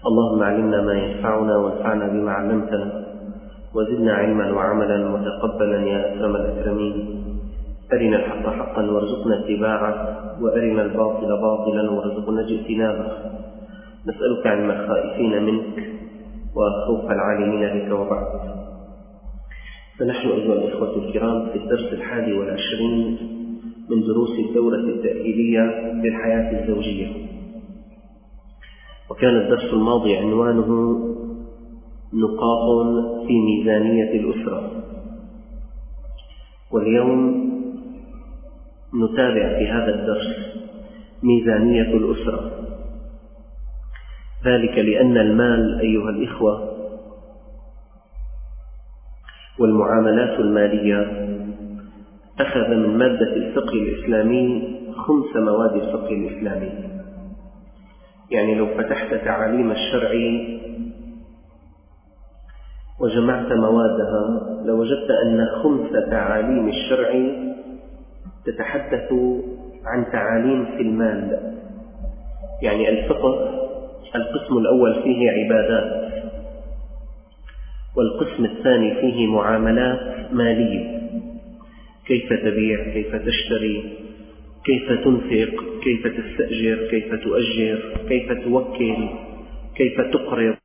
اللهم علمنا ما ينفعنا وانفعنا بما علمتنا وزدنا علما وعملا وتقبلا يا أكرم الأكرمين. أرنا الحق حقا وارزقنا اتباعه وأرنا الباطل باطلا وارزقنا اجتنابه. نسألك علم الخائفين منك وخوف العالمين بك وبعد. فنحن أيها الإخوة الكرام في الدرس 21 من دروس الدورة التأهيلية للحياة الزوجية، وكان الدرس الماضي عنوانه نقاط في ميزانية الأسرة، واليوم نتابع في هذا الدرس ميزانية الأسرة، ذلك لأن المال أيها الإخوة والمعاملات المالية أخذ من مادة الفقه الإسلامي 5 مواد الفقه الإسلامي. يعني لو فتحت تعاليم الشرع وجمعت موادها لوجدت أن 5 تعاليم الشرع تتحدث عن تعاليم في المال. يعني الفقه القسم الأول فيه عبادات، والقسم الثاني فيه معاملات مالية، كيف تبيع، كيف تشتري، كيف تنفق، كيف تستأجر، كيف تؤجر، كيف توكل، كيف تقرض،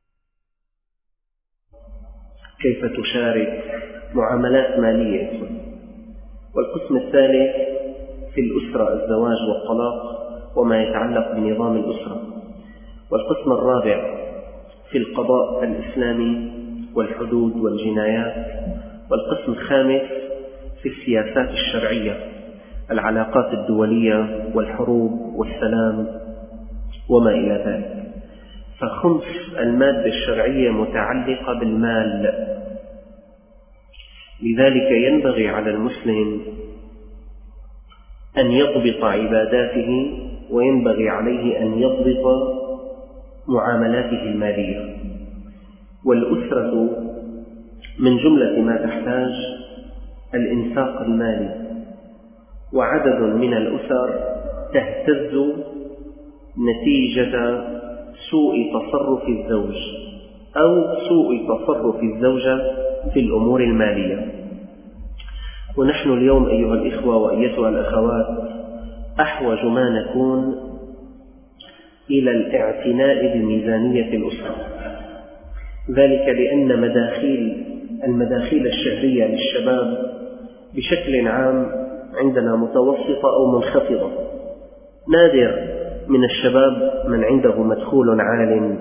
كيف تشارك، معاملات مالية. والقسم الثالث في الأسرة الزواج والطلاق وما يتعلق بنظام الأسرة. والقسم الرابع في القضاء الإسلامي والحدود والجنايات. والقسم الخامس في السياسات الشرعية، العلاقات الدولية والحروب والسلام وما إلى ذلك. فخمس المادة الشرعية متعلقة بالمال. لذلك ينبغي على المسلم أن يضبط عباداته، وينبغي عليه أن يضبط معاملاته المالية. والأسرة من جملة ما تحتاج الإنفاق المالي، وعدد من الأسر تهتز نتيجة سوء تصرف الزوج أو سوء تصرف الزوجة في الأمور المالية. ونحن اليوم أيها الإخوة وأيتها الأخوات أحوج ما نكون إلى الاعتناء بميزانية الأسرة، ذلك لأن المداخيل الشهرية للشباب بشكل عام عندنا متوسطة أو منخفضة. نادر من الشباب من عنده مدخول عال،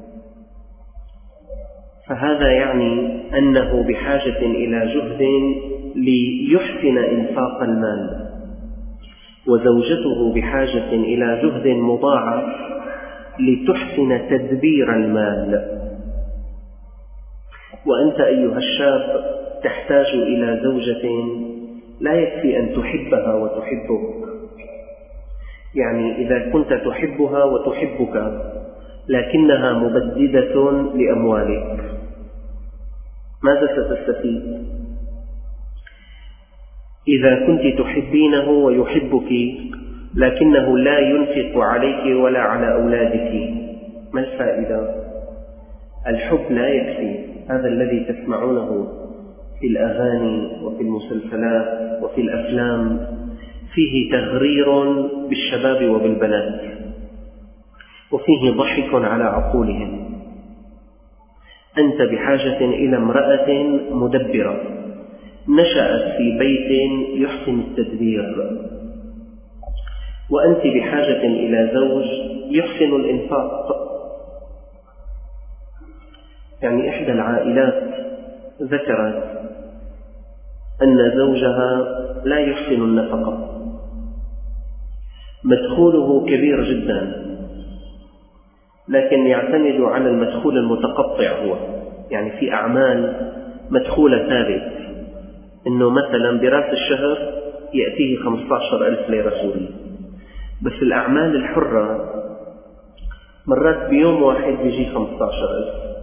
فهذا يعني أنه بحاجة إلى جهد ليحسن إنفاق المال، وزوجته بحاجة إلى جهد مضاعف لتحسن تدبير المال. وأنت أيها الشاب تحتاج إلى زوجة لا يكفي أن تحبها وتحبك. يعني إذا كنت تحبها وتحبك لكنها مبددة لأموالك، ماذا ستستفيد؟ إذا كنت تحبينه ويحبك لكنه لا ينفق عليك ولا على أولادك، ما الفائدة؟ الحب لا يكفي. هذا الذي تسمعونه في الأغاني وفي المسلسلات وفي الأفلام فيه تغرير بالشباب وبالبنات، وفيه ضحك على عقولهم. أنت بحاجة إلى امرأة مدبرة نشأت في بيت يحسن التدبير، وأنت بحاجة إلى زوج يحسن الإنفاق. يعني إحدى العائلات ذكرت أن زوجها لا يحسن النفقة، مدخوله كبير جدا لكن يعتمد على المدخول المتقطع. هو يعني في أعمال مدخولة ثابت، إنه مثلا برأس الشهر يأتيه 15,000 ليرة سورية، بس الأعمال الحرة مرات بيوم واحد بيجي 15,000،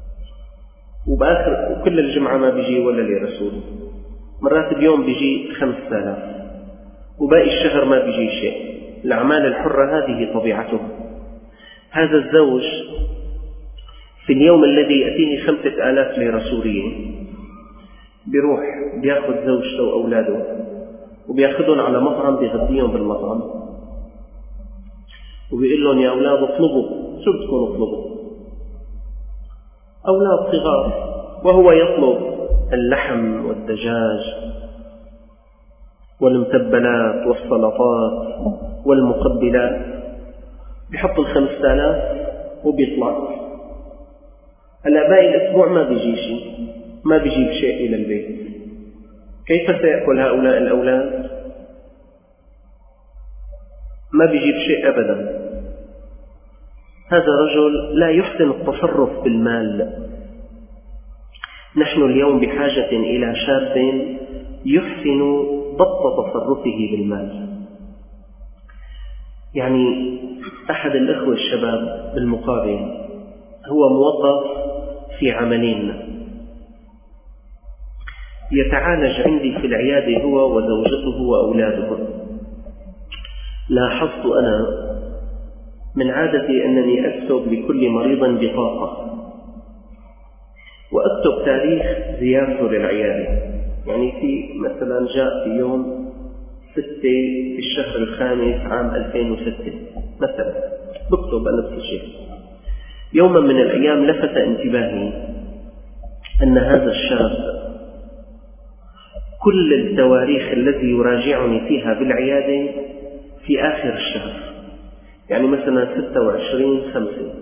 وكل الجمعة ما بيجي ولا ليرة سورية. مرات بيوم بيجي 5,000 وباقي الشهر ما بيجي شيء. الأعمال الحرة هذه طبيعته. هذا الزوج في اليوم الذي يأتيه 5000 ليرة سورية بيروح بياخذ زوجته وأولاده وبياخذهم على مطعم بيغديهم بالمطعم وبيقول لهم يا أولاد اطلبوا شو بدكم اطلبوا. أولاد صغار وهو يطلب اللحم والدجاج والمتبلات والسلطات والمقبلات، بيحط 5000 وبيطلع. هلا باقي الأسبوع ما بيجي شيء، ما بيجيب شيء إلى البيت. كيف سيأكل هؤلاء الأولاد؟ ما بيجيب شيء أبدا. هذا رجل لا يحسن التصرف بالمال. نحن اليوم بحاجة إلى شاب يحسن ضبط تصرفه بالمال. يعني أحد الأخوة الشباب بالمقابل هو موظف في عملين، يتعالج عندي في العيادة هو وزوجته وأولاده. لاحظت أنا من عادتي أنني أكتب لكل مريض بطاقة وأكتب تاريخ زيارته للعيادة. يعني في مثلا جاء في يوم 6 في الشهر الخامس عام 2006 مثلا، بكتب نفس الشيء. يوما من الأيام لفت انتباهي أن هذا الشاب كل التواريخ التي يراجعني فيها بالعيادة في آخر الشهر، يعني مثلا 26/5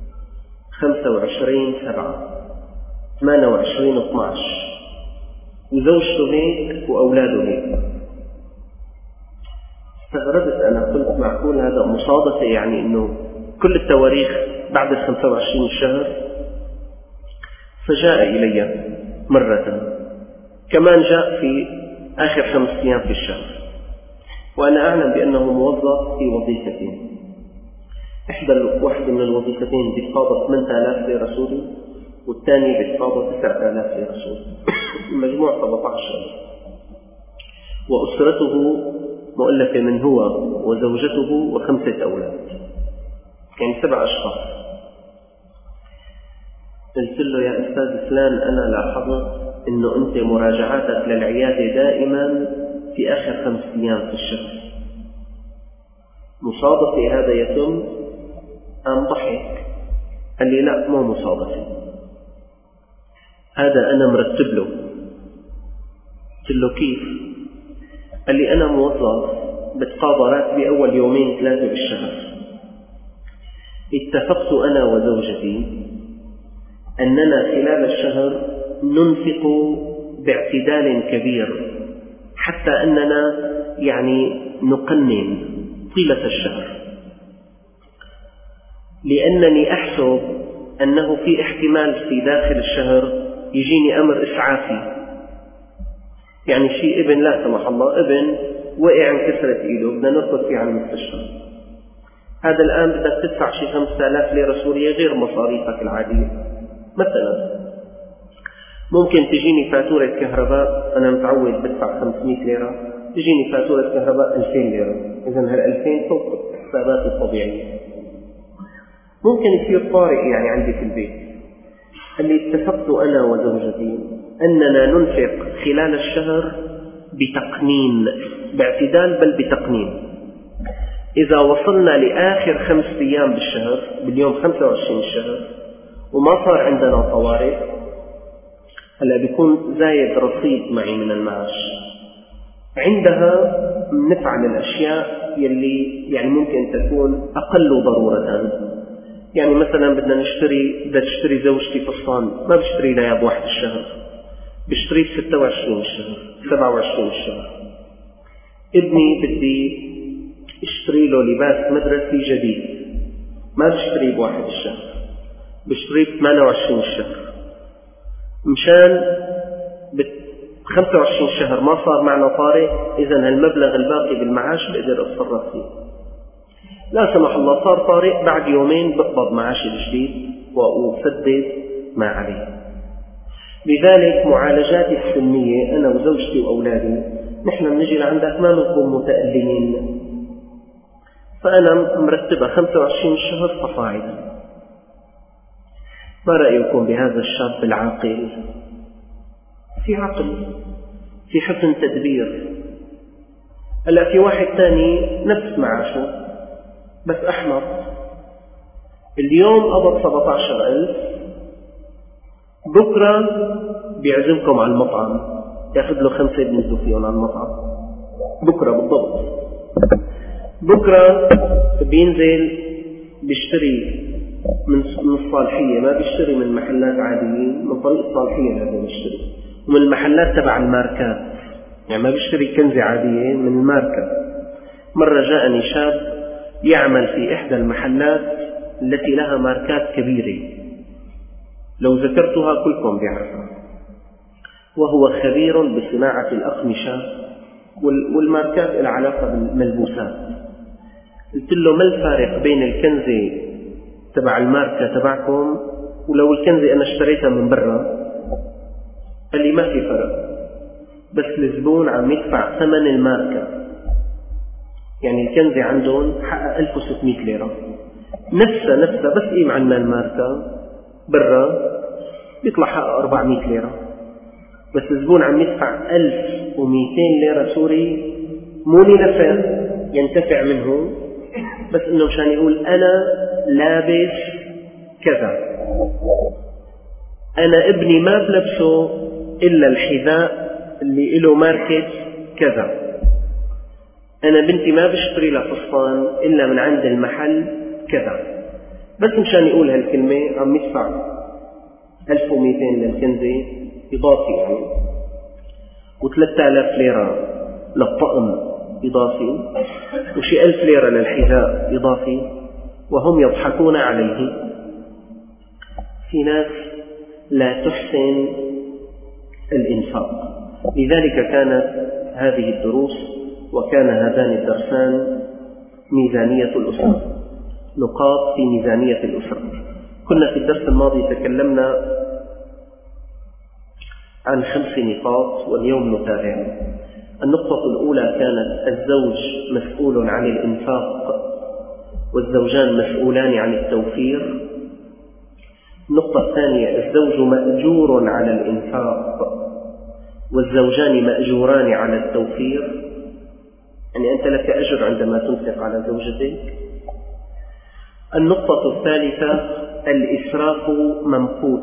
25/7 28/12 وزوجته هيك وأولاده هيك. استغربت أنا، قلت معقول هذا مصادفة؟ يعني إنه كل التواريخ بعد 25 الشهر. فجاء إلي مرة كمان جاء في آخر 5 أيام في الشهر، وأنا أعلم بأنه موظف في وظيفتين. واحدة من الوظيفتين بتقاضى 8000 ليرة سوري والثاني بتقاضى 9000 ليرة سوري، المجموع 17,000. وأسرته مؤلفة من هو وزوجته و5 أولاد، يعني 7 أشخاص. قلت له يا أستاذ فلان أنا لاحظت إنه أنت مراجعاتك للعيادة دائما في آخر 5 أيام في الشهر، مصادفة هذا يتم؟ قام ضحك قال لي لا مو مصادفة، هذا أنا مرتب له. قلت له كيف؟ قال لي أنا موظف بتقاضى راتبي أول 2-3 بالشهر، اتفقت أنا وزوجتي أننا خلال الشهر ننفق باعتدال كبير حتى أننا يعني نقنن طيلة الشهر، لأنني أحسب أنه في احتمال في داخل الشهر يجيني أمر إسعافي، يعني شيء ابن لا سمح الله ابن وقع انكسرت إيده بدنا نركض فيه على المستشفى. هذا الآن بدك تدفع شيء 5000 ليرة سورية غير مصاريفك العادية. مثلا ممكن تجيني فاتورة كهرباء، أنا متعود بدفع 500 ليرة، تجيني فاتورة كهرباء 2000 ليرة، إذن هال2000 فوق الحسابات الطبيعية. ممكن يصير طارئ يعني عندي في البيت. اللي اتفقت أنا وزوجتي أننا ننفق خلال الشهر بتقنين، باعتدال بل بتقنين. إذا وصلنا لآخر 5 أيام بالشهر باليوم 25 الشهر وما صار عندنا طوارئ، هلا بيكون زايد رصيد معي من المعاش، عندها نفعل الأشياء يلي يعني ممكن تكون أقل ضرورة. يعني مثلا بدنا تشتري زوجتي فستان، ما بشتري لها ب1 الشهر، بشتري ب 26 الشهر 27 الشهر. ابني بدي اشتري له لباس مدرسي جديد، ما بشتري ب1 الشهر، بشتري ب 28 الشهر، مشان ب 25 شهر ما صار معنا طارئ، إذن المبلغ الباقي بالمعاش بقدر أتصرف فيه. لا سمح الله صار طارئ، بعد 2 يوم بقبض معاشي الجديد وأسدد ما عليه. لذلك معالجاتي السنية أنا وزوجتي وأولادي، نحن بنجي لعندك ما بنكون متألمين، فأنا مرتبة 25 شهر فصاعدا. ما رأيكم بهذا الشاب العاقل؟ في عقل، في حسن تدبير. هلا في واحد ثاني نفس معاشه بس أحمر، اليوم قبض 17,000، بكرة بيعزمكم على المطعم، ياخذ له 5 بنزلوا فيهم على المطعم بكرة بالضبط. بكرة بينزل بيشتري من الصالحية، ما بيشتري من محلات عاديين، من طريق الصالحية لازم يشتري، ومن المحلات تبع الماركات، يعني ما بيشتري كنزة عادية، من الماركة. مرة جاءني شاب يعمل في إحدى المحلات التي لها ماركات كبيرة، لو ذكرتها كلكم بيعرفها، وهو خبير بصناعة الأقمشة والماركات العلاقة بالملبوسات. قلت له ما الفارق بين الكنزة تبع الماركة تبعكم ولو الكنزة أنا اشتريتها من برا؟ قال لي ما في فرق، بس الزبون عم يدفع ثمن الماركة، يعني الكنزة عندهم حقها 1600 ليرة، نفسها بس قيم عنا الماركة، برا بيطلع حقها 400 ليرة، بس الزبون عم يدفع 1200 ليرة سوري، مو لنفع ينتفع منه، بس انه مشان يقول انا لابس كذا، انا ابني ما بلبسه الا الحذاء اللي له ماركة كذا، انا بنتي ما بشتري لها فستان الا من عند المحل كذا، بس مشان يقول هالكلمة عم يدفع 1200 للكنزة إضافي يعني، و3000 ليرة للطقم إضافي، وشي 1000 ليرة للحذاء إضافي، وهم يضحكون عليه. في ناس لا تحسن الإنفاق. لذلك كانت هذه الدروس وكان هذان الدرسان ميزانية الأسرة، نقاط في ميزانية الأسرة. كنا في الدرس الماضي تكلمنا عن 5 نقاط واليوم نتابع. النقطة الأولى كانت الزوج مسؤول عن الإنفاق والزوجان مسؤولان عن التوفير. النقطة الثانية الزوج مأجور على الإنفاق والزوجان مأجوران على التوفير، يعني أنت لك أجر عندما تنفق على زوجتك. النقطة الثالثة الإسراف ممقوت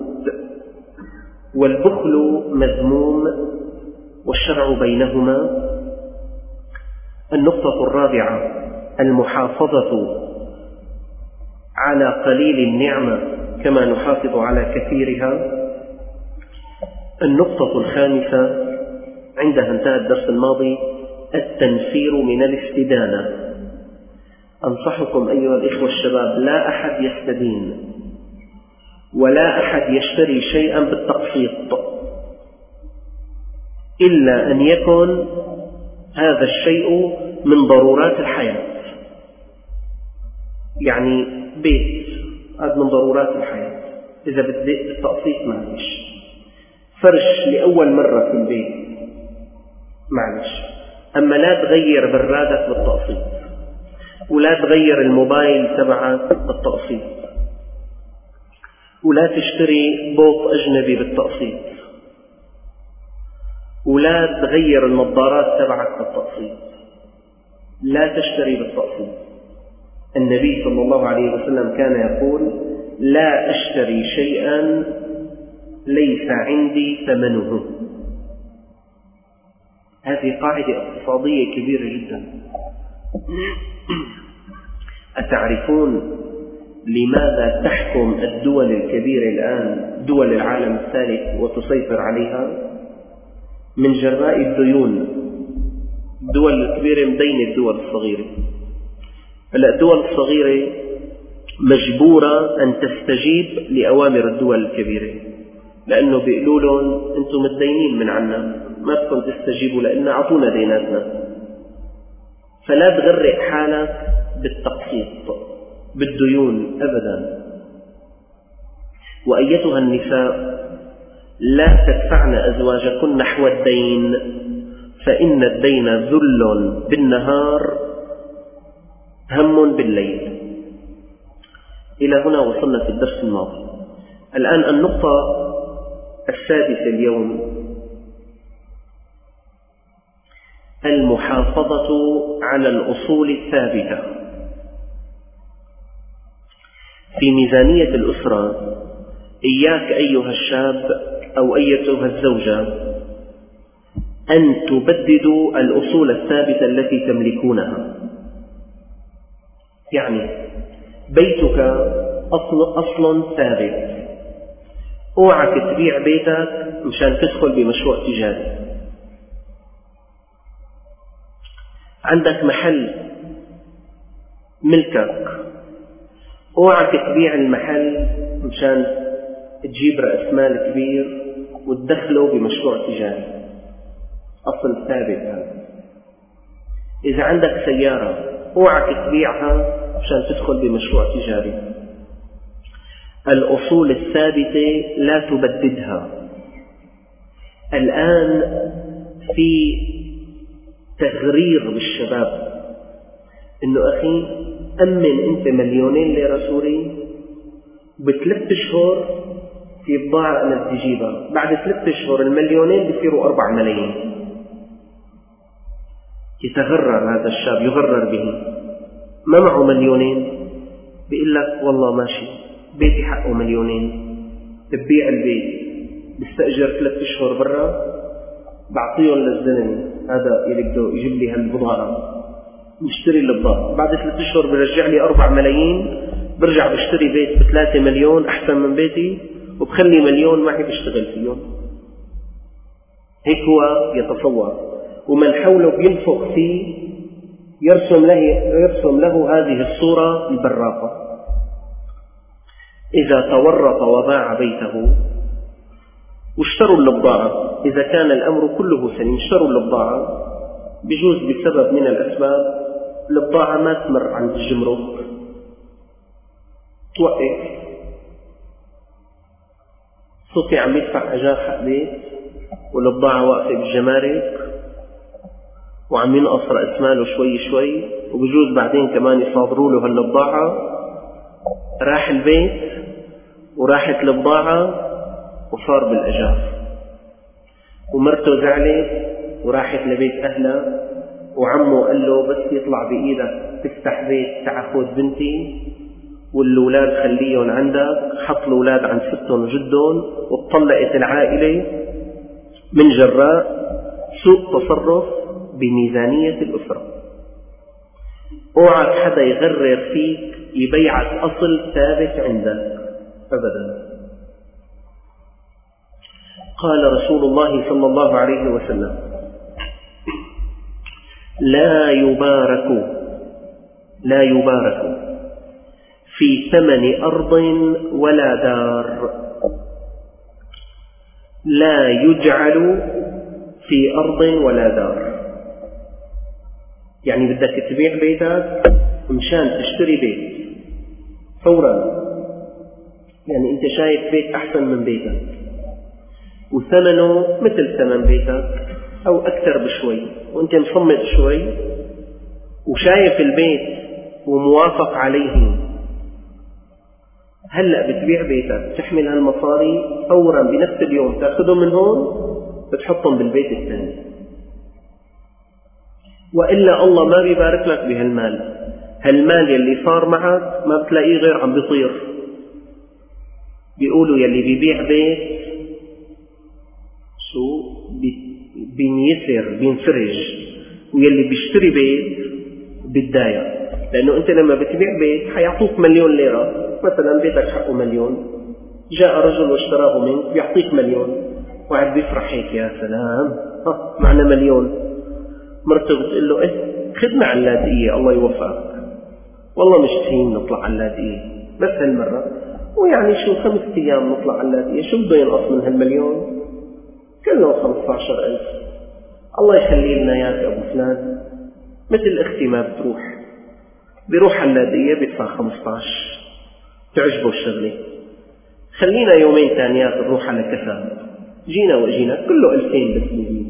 والبخل مذموم والشرع بينهما. النقطة الرابعة المحافظة على قليل النعمة كما نحافظ على كثيرها. النقطة الخامسة عندها انتهى الدرس الماضي التنفير من الاستدانة. أنصحكم أيها الإخوة الشباب لا أحد يستدين ولا أحد يشتري شيئا بالتقسيط إلا أن يكن هذا الشيء من ضرورات الحياة، يعني بيت هذا من ضرورات الحياة، إذا بدك بالتقسيط معلش، فرش لأول مرة في البيت معلش، أما لا تغير برادك بالتقسيط ولا تغير الموبايل تبعك بالتقسيط ولا تشتري بوط أجنبي بالتقسيط ولا تغير النظارات تبعك بالتقسيط، لا تشتري بالتقسيط. النبي صلى الله عليه وسلم كان يقول لا أشتري شيئا ليس عندي ثمنه. هذه قاعدة اقتصادية كبيرة جدا. أتعرفون لماذا تحكم الدول الكبيرة الآن دول العالم الثالث وتسيطر عليها؟ من جراء الديون. الدول الكبيرة مدينة الدول الصغيرة. هلا الدول الصغيرة مجبورة أن تستجيب لأوامر الدول الكبيرة، لأنه بيقولوا لهم أنتم متدينين من عنا، ما بدكم تستجيبوا لأن أعطونا ديناتنا. فلا تغرق حالك بالتقسيط بالديون أبدا. وأيتها النساء لا تدفعن أزواجكن نحو الدين، فإن الدين ذل بالنهار هم بالليل. إلى هنا وصلنا في الدرس الماضي. الآن النقطة السادسة اليوم: المحافظة على الأصول الثابتة. في ميزانية الأسرة إياك أيها الشاب أو أيتها الزوجة أن تبددوا الأصول الثابتة التي تملكونها. يعني بيتك أصل ثابت، اوعك تبيع بيتك مشان تدخل بمشروع تجاري. عندك محل ملكك، اوعك تبيع المحل مشان تجيب رأس مال كبير وتدخله بمشروع تجاري. أصل ثابت هذا. إذا عندك سيارة اوعك تبيعها مشان تدخل بمشروع تجاري. الأصول الثابتة لا تبددها. الآن في تغرير بالشباب إنه أخي أمن أنت 2,000,000 ليرة سوري، ب3 أشهر في بضاعة أنا بدي أجيبها، بعد 3 أشهر 2,000,000 بصيروا 4 ملايين. يتغرر هذا الشاب، يغرر به. ما معه 2,000,000 بيقول لك والله ماشي بيتي حقه 2,000,000، ببيع البيت بستأجر 3 أشهر برا، بعطيهم للزلمة هذا اللي بده يجيب لي هالبضاعة، بشتري البضاعة، بعد 3 أشهر برجع لي 4 ملايين، برجع بشتري بيت ب3 مليون أحسن من بيتي، وبخلي 1,000,000 معي بشتغل فيهم. هيك هو يتصور، ومن حوله بينفخ فيه، يرسم له هذه الصورة البراقة. إذا تورط وباع بيته واشتروا البضاعة، إذا كان الأمر كله سليم اشتروا البضاعة، بجوز بسبب من الأسباب البضاعة ما تمر عند الجمرك، توقف، صوتي عم يدفع أجار حق بيت والبضاعة واقفة بالجمارك وعم ينقص رأس ماله شوي شوي، وبجوز بعدين كمان يصادروا له هالبضاعة، راح البيت وراحت البضاعة وصار بالأجار، ومرته زعلت وراحت لبيت أهلها، وعمه قال له بس يطلع بإيدك تفتح بيت تعا خذ بنتي والأولاد خليهم عندك، حط الأولاد عند ستهم وجدهم، واتطلقت العائلة من جراء سوء تصرف بميزانية الأسرة. اوعك حدا يغرر فيك يبيعك أصل ثابت عندك أبدا. قال رسول الله صلى الله عليه وسلم: لا يبارك في ثمن أرض ولا دار، لا يجعل في أرض ولا دار. يعني بدك تبيع بيتك مشان تشتري بيت فورا، يعني انت شايف بيت أحسن من بيتك وثمنه مثل ثمن بيتك أو أكثر بشوي، وانت مصمت شوي وشايف البيت وموافق عليه، هلأ بتبيع بيتك تحمل هالمصاري فورا بنفس اليوم، تأخذهم من هون بتحطهم بالبيت الثاني، وإلا الله ما بيبارك لك بهالمال. هالمال يلي صار معك ما بتلاقيه غير عم بيطير. بيقولوا يلي بيبيع بيت بينيسر بينفرج، ويلي بيشتري بيت بيتضايق، لأنه أنت لما بتبيع بيت حيعطوك 1,000,000 ليرة، مثلا بيتك حقه 1,000,000، جاء رجل واشتراه منك بيعطيك 1,000,000، وعد بيفرح هيك يا سلام معنا 1,000,000. مرته بتقول له خدنا على اللاذقية الله يوفقك، والله مشتهين نطلع على اللاذقية بس هالمرة، ويعني شو 5 أيام نطلع على اللاذقية، شو بده ينقص من هال1,000,000؟ كله 15,000. الله يخلي لنا ياك أبو فلان، مثل أختي ما بيروح على اللاذقية بيدفع 15، تعجبه الشغلة، خلينا يومين ثانيات نروح على كفا، جينا وجينا كله 2,000 بس نجيب،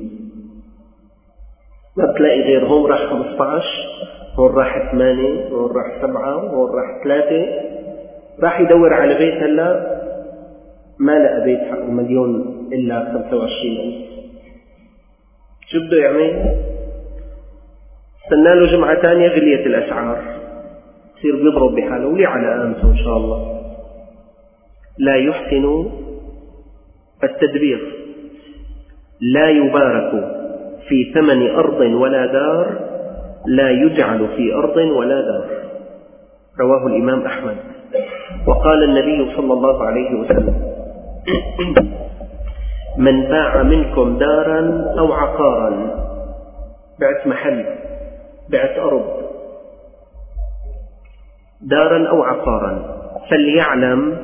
ما بتلاقي غير هون راح 15، هون راح 8، هون راح 7، هون راح 3، راح يدور على بيت هلا ما لقى بيت حقه 1,000,000 إلا 25,000. شو بده يعمل؟ استنى له جمعة تانية غليت الأسعار، يصير بيضرب بحاله ولي على آمته إن شاء الله. لا يحسن التدبير، لا يبارك في ثمن أرض ولا دار، لا يجعل في أرض ولا دار. رواه الإمام أحمد. وقال النبي صلى الله عليه وسلم: من باع منكم دارا أو عقارا، بعت محل، بعت أرض، دارا أو عقارا، فليعلم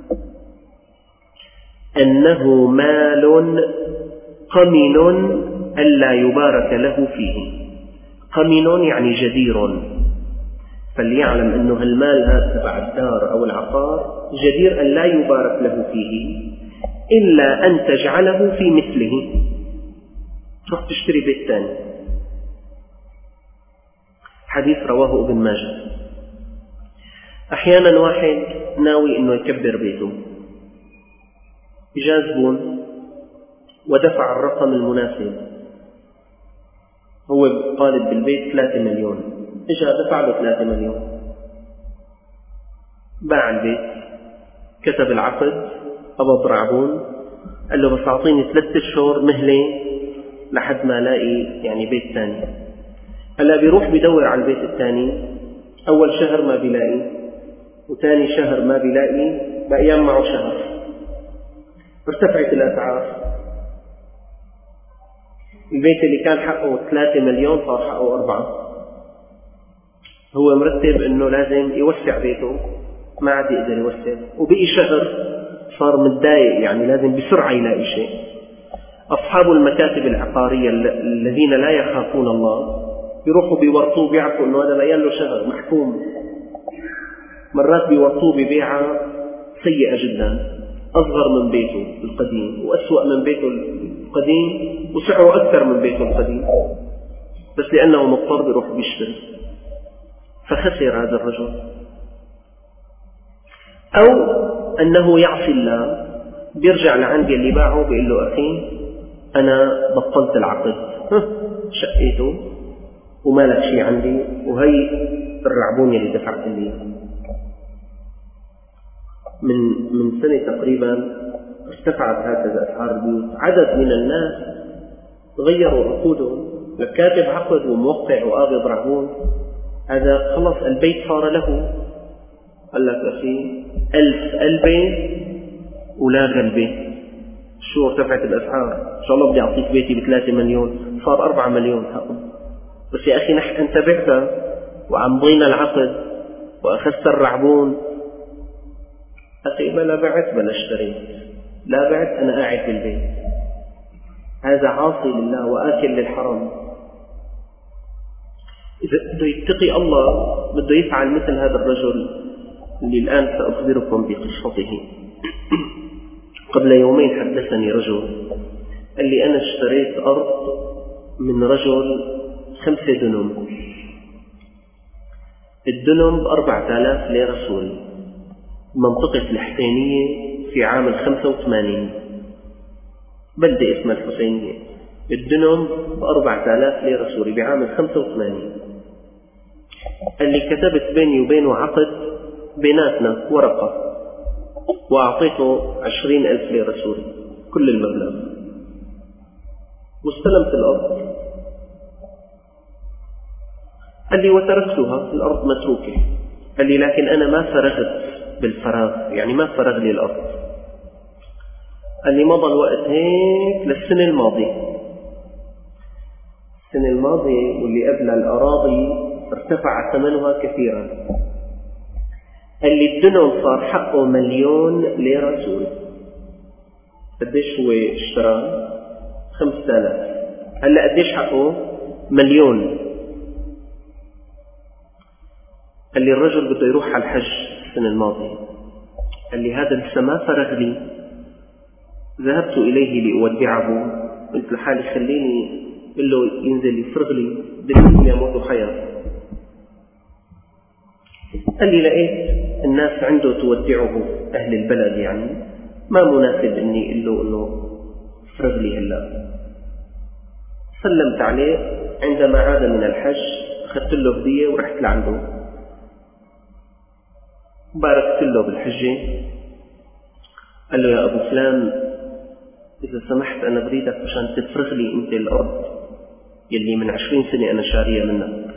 أنه مال قمن ألا يبارك له فيه. قمن يعني جدير، فليعلم أنه المال هذا تبع الدار أو العقار جدير أن لا يبارك له فيه إلا أن تجعله في مثله. تروح تشتري بيت ثاني. حديث رواه ابن ماجه. أحيانا واحد ناوي أنه يكبر بيته، جاء زبون ودفع الرقم المناسب، هو طالب بالبيت 3 مليون، اجى دفع له 3 مليون، باع البيت، كتب العقد، قبض رعبون، قال له بس أعطيني 3 أشهر مهلة لحد ما الاقي يعني بيت ثاني. هلا بيروح بيدور على البيت الثاني، أول شهر ما بيلاقي، وثاني شهر ما بيلاقي، بأيام معه شهر، ارتفعت الأسعار. البيت اللي كان حقه 3 مليون صار حقه 4. هو مرتب انه لازم يوسع بيته، ما عاد يقدر يوسع، وبقي شهر صار متضايق، يعني لازم بسرعة يلاقي شيء. أصحاب المكاتب العقارية الذين لا يخافون الله يروحوا بيورطوه، بيعرفوا انه هذا بقي له شهر محكوم، مرات بيورطوه ببيعة سيئة جدا، أصغر من بيته القديم وأسوأ من بيته القديم وسعره أكثر من بيته القديم، بس لأنه مضطر بيروح بيشتري، فخسر هذا الرجل. أو أنه يعصي الله، بيرجع لعندي اللي باعه بيقول له أخي أنا بطلت العقد، شقيته وما لك شيء عندي، وهي الرعبون اللي دفعت لي. من سنة تقريبا ارتفعت هكذا أسعار البيوت، عدد من الناس غيروا عقودهم، كاتب عقد وموقع وقابض رعبون، هذا خلص البيت صار له. قال لك أخي 1000 قلبي ولا قلبي، شو ارتفعت الأسعار، إن شاء الله بدي أعطيك بيتي ب3 مليون، صار 4 مليون حقه. بس يا أخي نحن أنت بعتها وعمضينا العقد وأخذت الرعبون. أخي بلا بعت بلا اشتريت، لا بعت أنا قاعد بالبيت، هذا عاصي لله وآكل للحرام. إذا بده يتقي الله بده يفعل مثل هذا الرجل اللي الآن سأخبركم بقصته. قبل يومين حدثني رجل قال لي أنا اشتريت أرض من رجل 5 دنم، الدنم ب4,000 ليرة سوري، منطقة الحسينية في عام 85، بلدة اسمها الحسينية، الدنم ب4,000 ليرة سوري بعام 85. قال لي كتبت بيني وبينه عقد بيناتنا ورقة، وأعطيته 20,000 ليرة سوري كل المبلغ، واستلمت الأرض. قال لي وتركتها، الأرض متروكة. قال لي لكن أنا ما فرغت بالفراغ، يعني ما فرغ لي الأرض. قال لي مضى الوقت هيك للسنة الماضية، السنة الماضية واللي قبل الأراضي ارتفع ثمنها كثيرا. قال لي الدنم صار حقه 1,000,000 ليرة سوري. قديش هو اشترى؟ 5,000. هلا قديش حقه؟ 1,000,000. قال لي الرجل بده يروح على الحج السنة الماضية، قال لي هذا لسه ما فرغ لي، ذهبت إليه لأودعه، قلت لحالي خليني قل له ينزل يفرغ لي، بدي يموت حياة. قال لي لقيت الناس عنده تودعه، أهل البلد يعني، ما مناسب إني أقول له إنه افرغ لي هلا. سلمت عليه عندما عاد من الحج، أخذت له هدية ورحت لعنده، باركت له بالحجة. قال له: يا أبو فلان، إذا سمحت أنا بريدك مشان تفرغ لي أنت الأرض يلي من 20 سنة أنا شارية منك.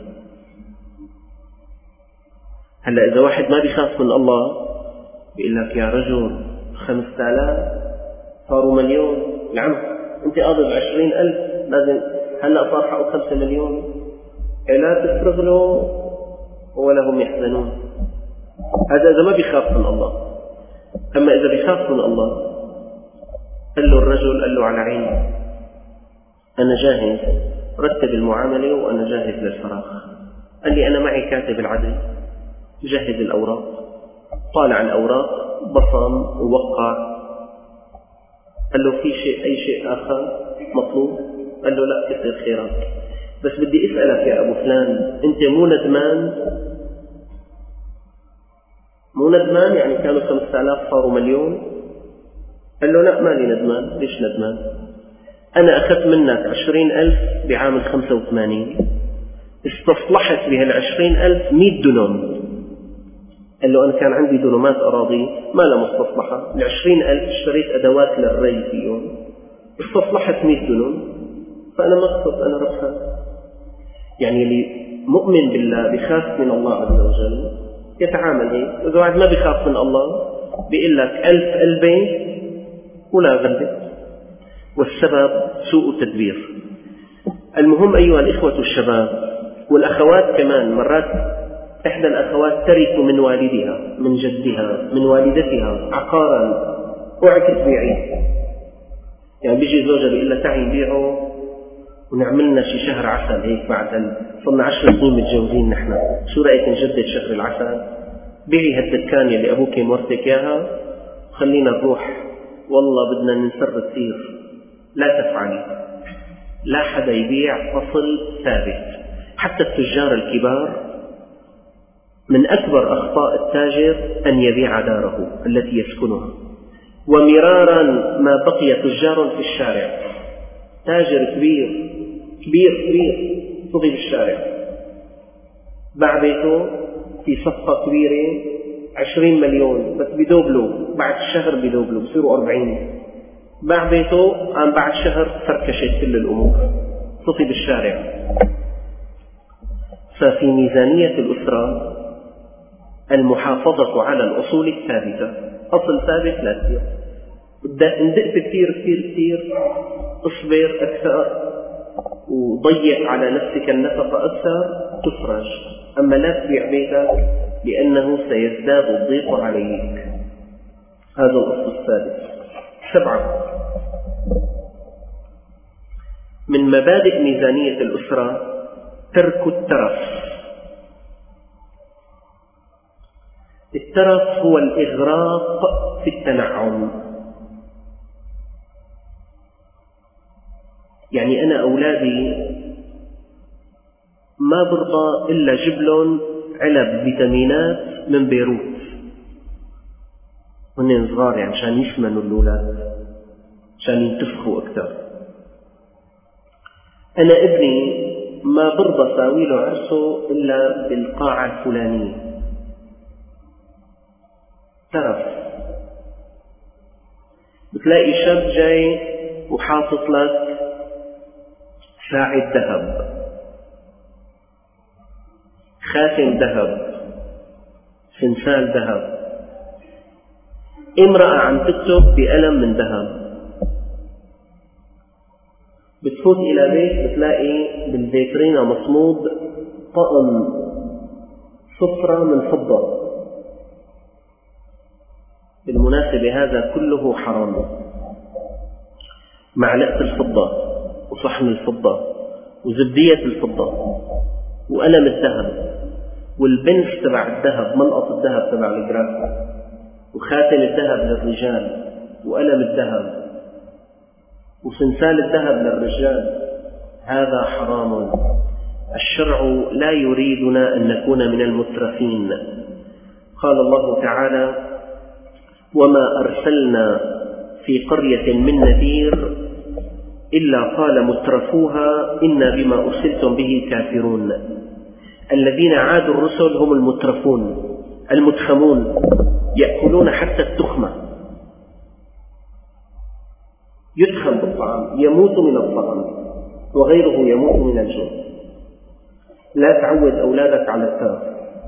هلأ إذا واحد ما بيخاف من الله بيقول لك: يا رجل 5000 صاروا مليون، نعم أنت قاضي ب20,000 لازم هلأ صار حقه 5 مليون. لا تفرغ له ولا هم يحزنون. هذا إذا ما بيخاف من الله. أما إذا بيخاف من الله، قال له الرجل، قال له: على عيني، أنا جاهز، رتب المعاملة وأنا جاهز للفراغ. قال لي: أنا معي كاتب العدل، جهز الأوراق. طالع الأوراق، بصم ووقع. قال له: في شيء، أي شيء آخر مطلوب؟ قال له: لا، كثير خيرك، بس بدي أسألك يا أبو فلان، أنت مو ندمان؟ مو ندمان يعني كانوا 5000 صاروا مليون؟ قال له: لا، مالي ندمان. ليش ندمان؟ أنا أخذت منك 20,000 بعام 85، استصلحت بهال20,000 100 دنم. قال له: أنا كان عندي دنمات أراضي ما لها مستصلحة، ال20,000 اشتريت أدوات للري فيهم، استصلحت 100 دنم، فأنا ما قصد، أنا ربحان. يعني اللي مؤمن بالله بخاف من الله عز وجل يتعامل هيك. إذا واحد ما بخاف من الله بيقول لك 1000 قلبين ولا غلبت، والسبب سوء التدبير. المهم أيها الإخوة الشباب والأخوات كمان، مرات إحدى الأخوات ترث من والدها، من جدها، من والدتها عقارا أعكس بيعيه. يعني بيجي زوجها بيقول لها: تعي نبيعه ونعملنا شي شهر عسل هيك، بعد صرنا 10 سنين متجوزين نحن، شو رأيك نجدد شهر العسل؟ بيعي هالدكان اللي أبوك مورثك إياها خلينا نروح، والله بدنا ننسر كثير. لا تفعلي، لا حدا يبيع فصل ثابت. حتى التجار الكبار من أكبر أخطاء التاجر أن يبيع داره التي يسكنها. ومرارا ما بقي تجار في الشارع، تاجر كبير كبير كبير صغي بالشارع، باع بيته في صفقة كبيرة 20 مليون، بس بدوبلو بعد الشهر، بدوبلو بصيروا 40. باع بيته عن بعد شهر فركشت كل الأمور، صفي بالشارع. ففي ميزانية الأسرة المحافظة على الأصول الثابتة، أصل ثابت لا تصير. ندقت كثير كثير كثير، اصبر أكثر وضيق على نفسك النفقة أكثر، تفرج. أما لا تبيع بيتك لأنه سيزداد الضيق عليك. هذا الأصل الثالث. 7 من مبادئ ميزانية الأسرة ترك الترف. الترف هو الإغراق في التنعم. يعني أنا أولادي ما برضى إلا جيب لهم علب فيتامينات من بيروت وهن صغار، يعني عشان يشمنوا الأولاد، عشان ينتفخوا أكثر. أنا ابني ما برضى ساوي له عرسه إلا بالقاعة الفلانية. ترف. بتلاقي شاب جاي وحاطط لك ساعة ذهب، خاتم ذهب، سنسال ذهب، امرأة عم تكتب بقلم من ذهب. بتفوت إلى بيت بتلاقي بالفيترينا مصمود طقم سفرة من فضة. بالمناسبة هذا كله حرام. معلقة الفضة وصحن الفضة وزبدية الفضة وقلم الذهب والبنس تبع الذهب، منقط الذهب تبع الجرافة، وخاتم الذهب للرجال وقلم الذهب وسنسال الذهب للرجال. هذا حرام. الشرع لا يريدنا أن نكون من المترفين. قال الله تعالى: وما أرسلنا في قرية من نذير إلا قال مترفوها إنا بما أرسلتم به كافرون. الذين عادوا الرسل هم المترفون المتخمون، يأكلون حتى التخمة، يتخم بالطعام، يموت من الطعام وغيره يموت من الجوع. لا تعود أولادك على الترف.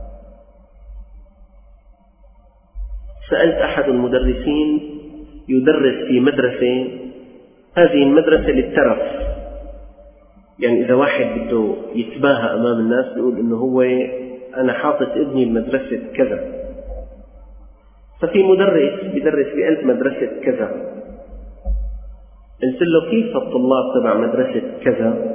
سألت أحد المدرسين يدرس في مدرسة، هذه المدرسة للترف، يعني إذا واحد بده يتباهى أمام الناس يقول إنه هو أنا حاطط ابني بمدرسة كذا. ففي مدرس بدرس بقلب مدرسة كذا، قلت له كيف الطلاب تبع مدرسة كذا؟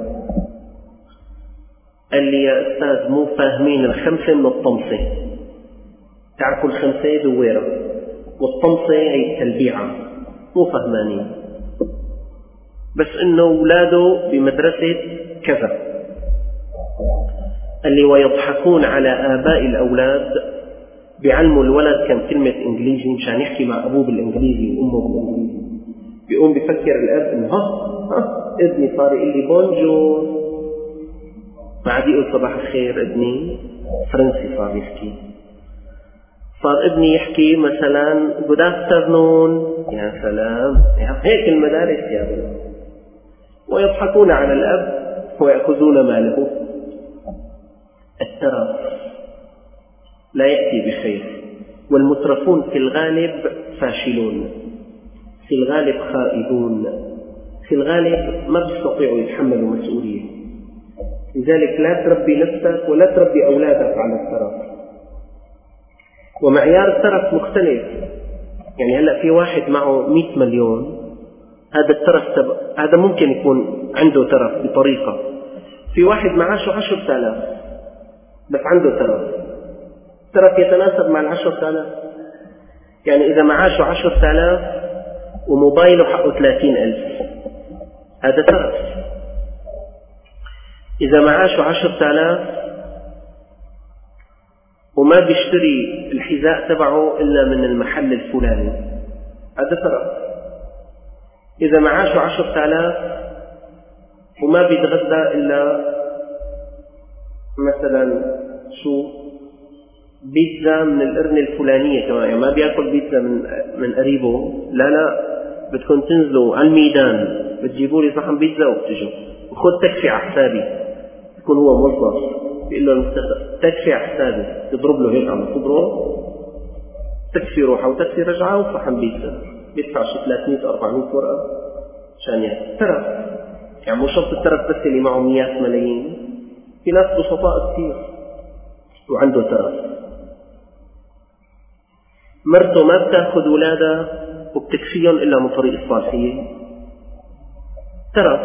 قال لي يا أستاذ مو فاهمين الخمسة من الطمسة. تعرفوا الخمسة دويرة والطمسة هي التلبيعة، مو فهمانين، بس إنه أولاده بمدرسة كذا. قال لي ويضحكون على آباء الأولاد بيعلموا الولد كم كلمة إنجليزي مشان يحكي مع أبوه بالإنجليزي وأمه بالإنجليزي. بيقوم بفكر الأب إنه ابني صار يقول لي بونجور، بعد يقول صباح الخير ابني، فرنسي صار يحكي. صار ابني يحكي مثلا good afternoon، يا سلام، هيك المدارس يا ابني. ويضحكون على الأب ويأخذون ماله. الترف لا يأتي بخير، والمترفون في الغالب فاشلون، في الغالب خائبون، في الغالب ما بيستطيعوا يتحملوا مسؤولية. لذلك لا تربي نفسك ولا تربي أولادك على الترف. ومعيار الترف مختلف، يعني هلأ في واحد معه 100 مليون، هذا الترف هذا ممكن يكون عنده ترف بطريقة. في واحد معاشه 10,000 بس عنده ترف يتناسب مع 10,000. يعني إذا معاشه 10,000 وموبايله حقه 30,000 هذا ترف. إذا معاشه 10,000 وما بيشتري الحذاء تبعه إلا من المحل الفلاني هذا ترف. إذا معاشه 10,000 وما بيتغدى إلا مثلا بيتزا من القرنة الفلانية كمان، يعني ما بياكل بيتزا من قريبه، لا بدكم تنزلوا على الميدان بتجيبوا لي صحن بيتزا وبتجوا وخذ تكفي على حسابي. يكون هو موظف بيقول له المستخدم تكفي على حسابي، تضرب له هيك عم تضرب تكفي روحه وتكفي رجعه وصحن بيتزا، بيدفع شي 300-400 ورقة عشان ياكل. ترف، يعني مو شرط الترف بس اللي معه 100 ملايين، في ناس بسطاء كثير وعنده ترف. مرته ما بتاخذ اولادها وبتكفيهم الا من طريق الصالحيه. ترف.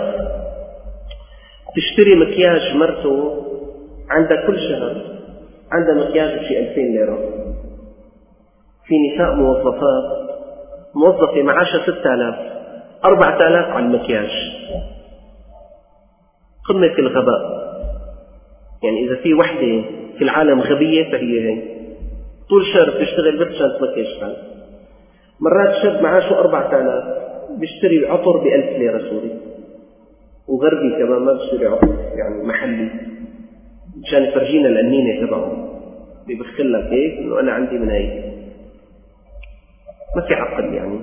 تشتري مكياج مرته عندها كل شهر عندها مكياج بشي 2000 ليرة. في نساء موظفات موظفة معاشها 6,000 4,000 على المكياج. قمة الغباء. يعني إذا في وحدة في العالم غبية فهي هي، طول شهر بتشتغل بس عشان تمكيج حالها. مرات شاب معاشه 4,000 بيشتري عطر ب1000 ليرة سوري، وغربي كمان ما بيشتري عطر يعني محلي مشان يفرجينا الأنينة تبعه، بيبخل لك هيك إنه أنا عندي من هيك. ما في عقل يعني.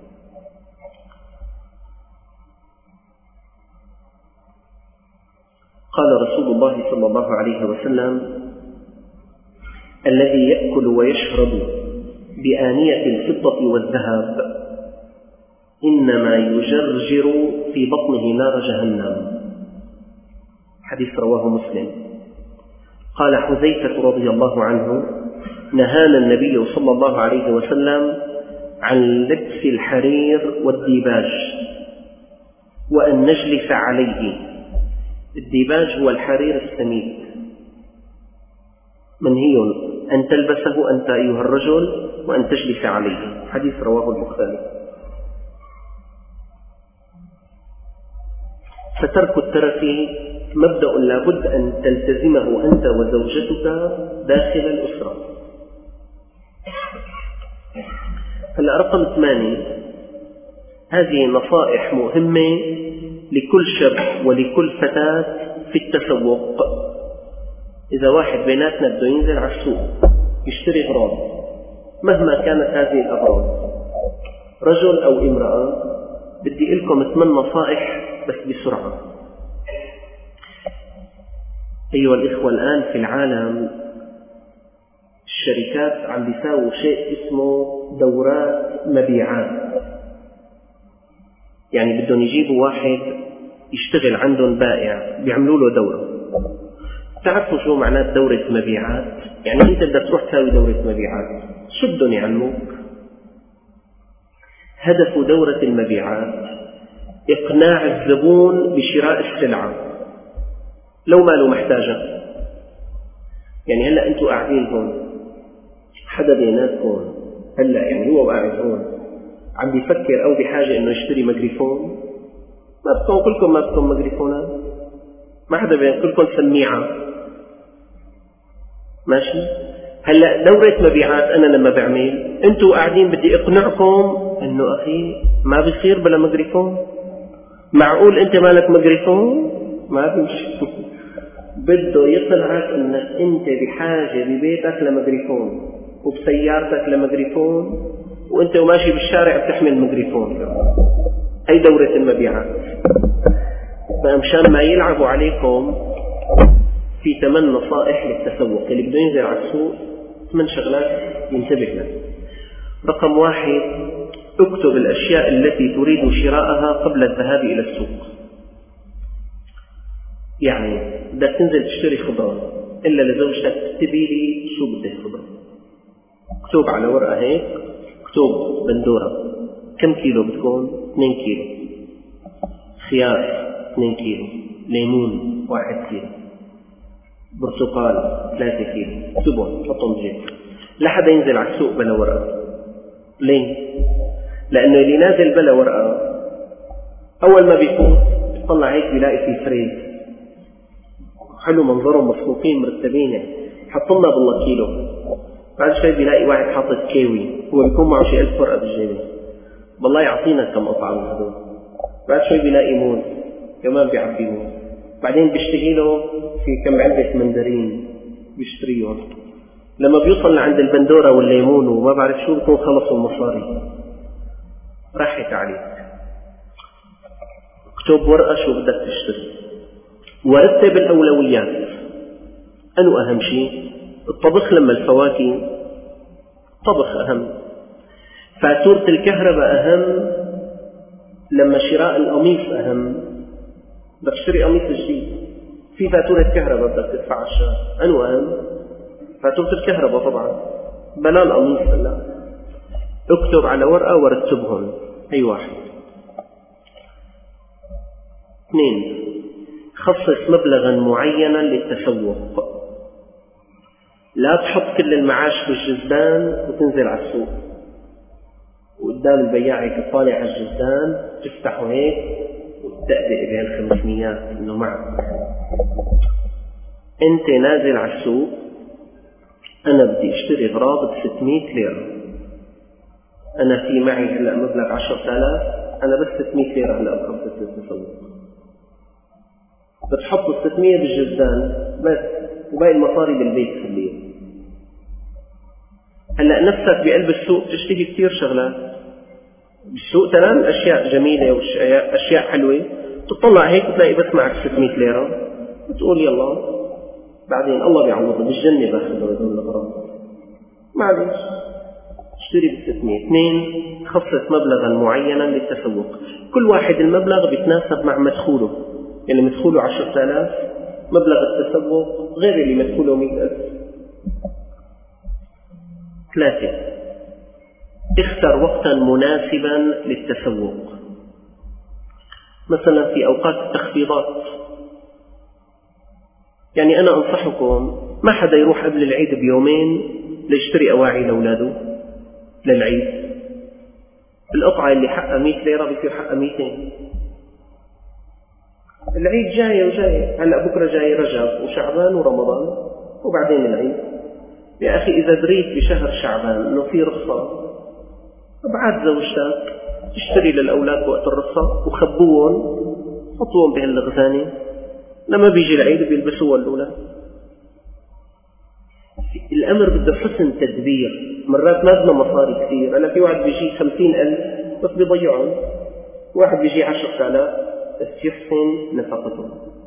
قال رسول الله صلى الله عليه وسلم: الذي يأكل ويشرب بآنية الفضة والذهب إنما يجرجر في بطنه نار جهنم. حديث رواه مسلم. قال حذيفة رضي الله عنه: نهانا النبي صلى الله عليه وسلم عن لبس الحرير والديباج وأن نجلس عليه. الديباج هو الحرير السميك، منهي أن تلبسه أنت أيها الرجل وأن تجلس عليه. حديث رواه البخاري. فترك الترف مبدأ لابد أن تلتزمه أنت وزوجتك داخل الأسرة. هلا رقم 8: هذه نصائح مهمة لكل شاب ولكل فتاة في التسوق. إذا واحد بيناتنا بده ينزل على السوق يشتري أغراض مهما كانت هذه الأغراض، رجل أو امرأة، بدي لكم 8 نصائح بس بسرعة. أيها الإخوة، الآن في العالم الشركات عم بيساووا شيء اسمه دورات مبيعات. يعني بدهم يجيبوا واحد يشتغل عندهم بائع، بيعملوا له دورة. تعرفوا شو معنات دورة مبيعات؟ يعني أنت بدك تروح تساوي دورة مبيعات، شو بدهم يعلموك؟ هدف دورة المبيعات إقناع الزبون بشراء السلعة لو ما له محتاجة. يعني هلأ أنتوا قاعدين هون، حدا بيناتكم هلأ يعني هو قاعد هون عم بيفكر أو بحاجة إنه يشتري ميكروفون؟ ما بدكم كلكم، ما بدكم ميكروفونات؟ ما حدا كلكم سميعة، ماشي؟ هلأ دورة مبيعات أنا لما بعمل، أنتوا قاعدين بدي أقنعكم إنه أخي ما بيصير بلا ميكروفون. معقول أنت مالك ميكروفون؟ ما بيمشي. بده يقنعك إنك أنت بحاجة ببيتك لميكروفون وبسيارتك لميكروفون، وأنت وماشي بالشارع بتحمل ميكروفون. هي دورة المبيعات. فمشان ما يلعبوا عليكم في 8 نصائح للتسوق. اللي بده ينزل على السوق 8 شغلات ينتبه لها. رقم 1: اكتب الأشياء التي تريد شراءها قبل الذهاب إلى السوق. يعني بدك تنزل تشتري خضار، إلا لزوجتك تكتبي لي شو بدك خضار. اكتب على ورقة هيك، اكتب بندورة كم كيلو بتكون؟ 2 كيلو. خيار 2 كيلو. ليمون 1 كيلو. برتقال 3 كيلو. اكتبهم، حطهم بجيب. لا حدا ينزل على السوق بلا ورقة. ليه؟ لأنه اللي نازل بلا ورقة أول ما بيفوت بيطلع هيك بيلاقي في فريز حلو، منظرهم مصفوفين مرتبين، حطلنا بالله كيلو. بعد شوي بيلاقي واحد حاطط كيوي، هو بيكون معه شي 1000 ورقة بالجيبة، بالله يعطينا كم قطعة من هذول. بعد شوي بيلاقي موز، كمان بيعبي موز. بعدين بيشتهي له في كم علبة مندرين بيشتريهم. لما بيوصل لعند البندورة والليمون وما بعرف شو، بيكون خلصوا المصاري، راحت عليك. اكتب ورقة شو بدك تشتري، ورتب الأولويات. أنو أهم شيء؟ الطبخ لما الفواكه؟ الطبخ أهم. فاتورة الكهرباء أهم لما شراء القميص أهم. بدك تشتري قميص جديد، في فاتورة كهرباء بدك تدفع الشهر، أنو أهم؟ فاتورة الكهرباء طبعا، بلا القميص. لا، اكتب على ورقة ورتبهم. أي واحد. 2: خصص مبلغا معينا للتسوق. لا تحط كل المعاش في الجزدان وتنزل على السوق وقدام البياع هيك تطالع على الجزدان، تفتحه هيك وتدقدق بهال500 انه معك. انت نازل على السوق، انا بدي اشتري اغراض ب600 ليرة، انا في معي هلا مبلغ 10,000، انا بس 600 ليرة هلا بخصص للتسوق. بتحط ال600 بالجزدان بس، وباقي المصاري بالبيت في الليل. هلا نفسك بقلب السوق تشتهي كثير شغلات بالسوق، تمام، اشياء جميله واشياء حلوه، تطلع هيك بتلاقي بس معك 600 ليره، بتقول يلا بعدين الله بيعوض بالجنه باخذ هدول الاغراض، معلش اشتري ب600. 2: خصص مبلغا معينا للتسوق. كل واحد المبلغ بيتناسب مع مدخوله. يعني مدخوله 10,000، مبلغ التسوق غير اللي مدخوله 100,000. 3: اختر وقتا مناسبا للتسوق. مثلا في أوقات التخفيضات. يعني أنا أنصحكم ما حدا يروح قبل العيد بيومين ليشتري أواعي لأولاده للعيد. القطعة اللي حقها 100 ليرة بيصير حقها 200. العيد جاي وجاي، هلأ بكرة جاي رجب وشعبان ورمضان وبعدين العيد. يا أخي إذا دريت بشهر شعبان إنه في رخصة، ابعت زوجتك تشتري للأولاد وقت الرخصة وخبوهم حطوهم بهالغزانة، لما بيجي العيد بيلبسوها الأولاد. الأمر بده حسن تدبير. مرات ما بدنا مصاري كثير. أنا في واحد بيجي 50,000 بس بيضيعهم، واحد بيجي 10,000 بس يحسن نفقته.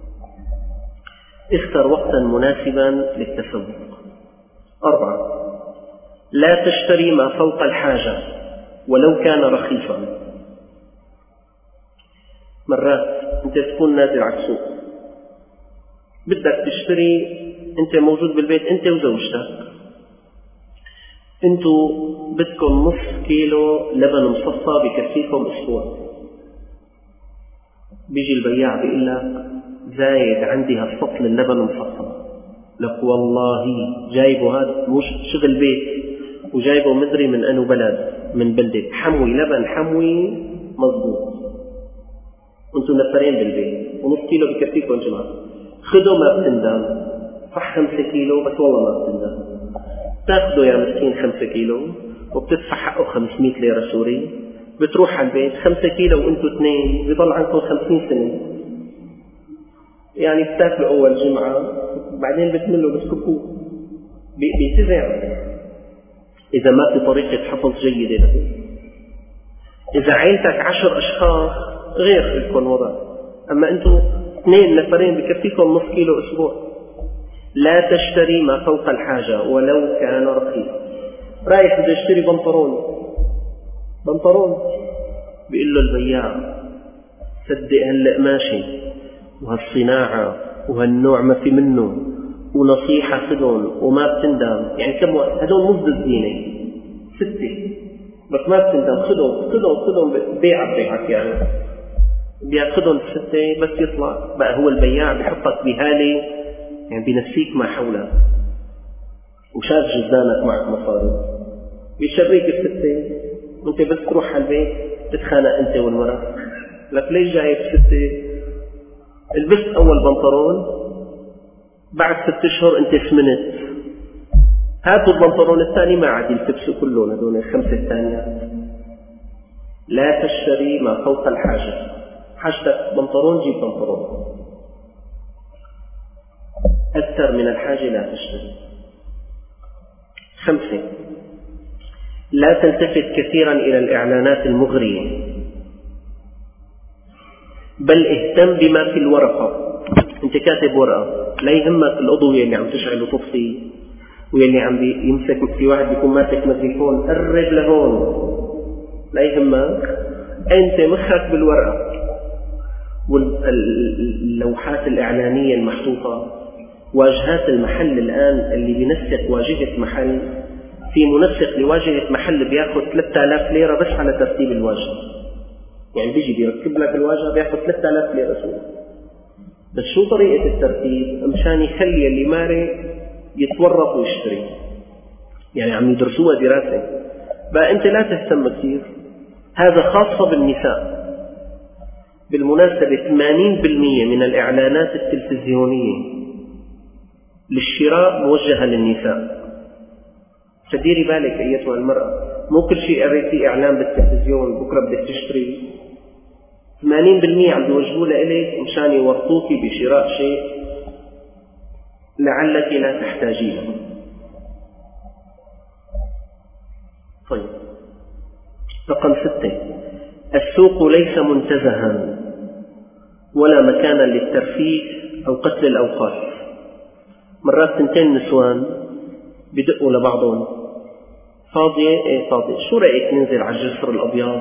اختر وقتا مناسبا للتسوق. 4. لا تشتري ما فوق الحاجة ولو كان رخيصا. مرات أنت تكون نازل على السوق بدك تشتري، أنت موجود بالبيت أنت وزوجتك، أنتوا بدكم نص كيلو لبن مصفى بكفيكم أسبوع. بيجي البياع بيقول لك زايد عندي هالفصل اللبن مصفى. لك والله جايبه هذا مش شغل بيت، وجايبه مدري من أنو بلد، من بلدة حموي، لبن حموي مضبوط، وانتم نفرين بالبيت ونص كيلو بكفيكم جماعة. خذوا ما بتندم، صح 5 كيلو بس والله ما بتندم. تاخذوا يا مسكين 5 كيلو وبتدفع حقه 500 ليرة سوري، بتروح على البيت 5 كيلو وانتم 2 بيضل عنكم 50 سنة. يعني بتاكلوا أول جمعة بعدين بتملوا بتكبوه بيتزع. إذا ما في طريقة حفظ جيدة له. إذا عيلتك 10 أشخاص غير لكم وضع، أما أنتم 2 نفرين بكفيكم نص كيلو أسبوع. لا تشتري ما فوق الحاجة ولو كان رخيصا. رايح بده يشتري بنطلون، بيقول له البياع صدق هالقماشة وهالصناعة وهالنوع ما في منه ونصيحة خدهم وما بتندم. يعني كم هدول مو الزينة 6 بس ما بتندم، خدهم بيعك يعني بياخدهم 6 بس يطلع بقى هو البياع بحطك بهالة، يعني بنسيك ما حولك وشاف جزدانك معك مصاري، بيشريك 6 وانت بس تروح على البيت تتخانق انت والمرأة. لك ليش جايب 6؟ البست اول بنطلون بعد 6 أشهر انت سمنت، هاتوا البنطلون الثاني ما عاد يلتبسوا كلهم هذول 5 الثانيات. لا تشتري ما فوق الحاجة. حاجتك بنطلون جيب بنطلون، أكثر من الحاجة لا تشتري. 5. لا تلتفت كثيرا إلى الإعلانات المغرية، بل اهتم بما في الورقة. انت كاتب ورقة، لا يهمك الأضوية اللي عم تشعل وتطفي واللي عم يمسك، في واحد بيكون ماسك ميكروفون قرب لهون، لا يهمك، انت مخك بالورقة. واللوحات الإعلانية المحطوطة، واجهات المحل الآن اللي بينسق واجهة محل، في منسق لواجهة محل بياخد 3000 ليرة بس على ترتيب الواجهة. يعني بيجي بيركب لك الواجهة بياخد 3000 ليرة سوري، بس شو طريقة الترتيب؟ مشان يخلي اللي ماري يتورط ويشتري، يعني عم يدرسوها دراسة. بقى انت لا تهتم كثير. هذا خاصة بالنساء. بالمناسبة 80% من الإعلانات التلفزيونية للشراء موجهة للنساء. فديري بالك أيتها المرأة، مو كل شيء قريتي إعلان بالتلفزيون بكرة بدك تشتري. 80% عم بيوجهوا لإلك مشان يورطوك بشراء شيء لعلك لا تحتاجينه. طيب، رقم 6. السوق ليس منتزها ولا مكانا للترفيه أو قتل الأوقات. مرات 2 نسوان بدقوا لبعضهم، فاضية؟ ايه فاضية، شو رأيك ننزل على الجسر الأبيض؟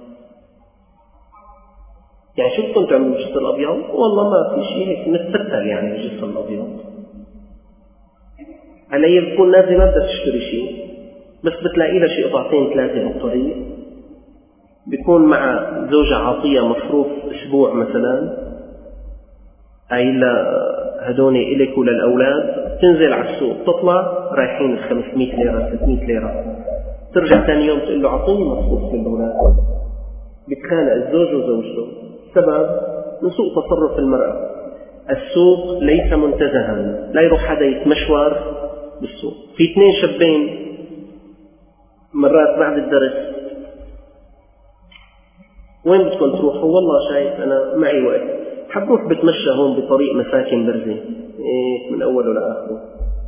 يعني شو بدكم تعملوا بالجسر الأبيض؟ والله ما في شيء، هيك نتفتل يعني بالجسر الأبيض. علي بتكون نازلة ما بدها تشتري شيء، بس بتلاقي لها شيء قطعتين 3 بالطريق، بيكون مع زوجة عاطية مصروف أسبوع مثلا، قايلة هدوني إلك وللأولاد، تنزل على السوق تطلع رايحين 500 ليرة 600 ليرة، ترجع ثاني يوم تقول له أعطوني مصروف للأولاد. بيتخانق الزوج وزوجته، سبب من سوء تصرف المرأة. السوق ليس منتزها، لا يروح حدا يتمشور بالسوق. في 2 شابين مرات بعد الدرس وين بدكم تروحوا؟ والله شايف أنا معي وقت، حبروح بتمشى هون بطريق مساكن برزة من أوله لآخره.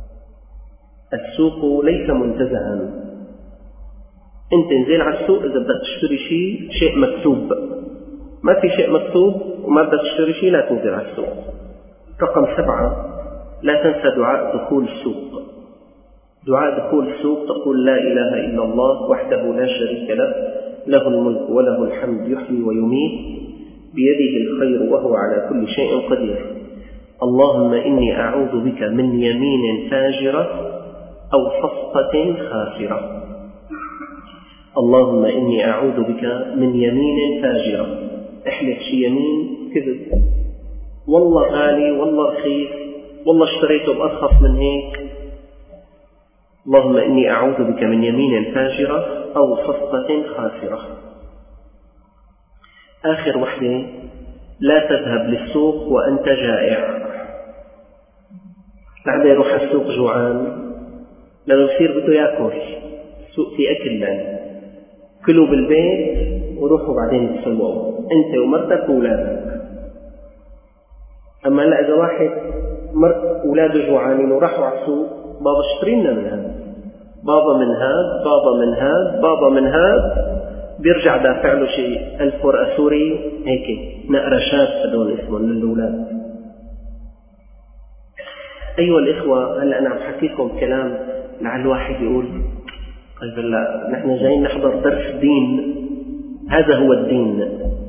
السوق ليس منتزها. أنت انزل على السوق إذا بدك تشتري شيء مكتوب. ما في شيء مكتوب وما بدك تشتري شيء، لا تنزل على السوق. رقم 7، لا تنسى دعاء دخول السوق. دعاء دخول السوق تقول: لا إله إلا الله وحده لا شريك له، له الملك وله الحمد يحيي ويميت، بيده الخير وهو على كل شيء قدير. اللهم إني أعوذ بك من يمين فاجرة أو فسطة خاسرة. اللهم إني أعوذ بك من يمين فاجرة، احلف شي يمين كذب، والله غالي والله رخيص والله اشتريته بأرخص من هيك. اللهم إني أعوذ بك من يمين فاجرة أو فسطة خاسرة. آخر وحدة: لا تذهب للسوق وأنت جائع. بعد يروح السوق جوعان لأنه يصير بده يأكل، السوق في أكل لان كلوا بالبيت وروحوا بعدين تسووا أنت ومرتك وأولادك. أما لا، إذا واحد أولاده جوعانين وراحوا على السوق: بابا اشتري لنا من هذا، بابا من هذا، بابا من هذا، بابا من هذا، بيرجع دافع له شيء 1000 ورقة سوري هيك نقرشات هدول اسمهم للأولاد. أيها الإخوة، هلأ أنا عم حكي لكم كلام لعل الواحد يقول: طيب لا، نحن جايين نحضر درس دين. هذا هو الدين.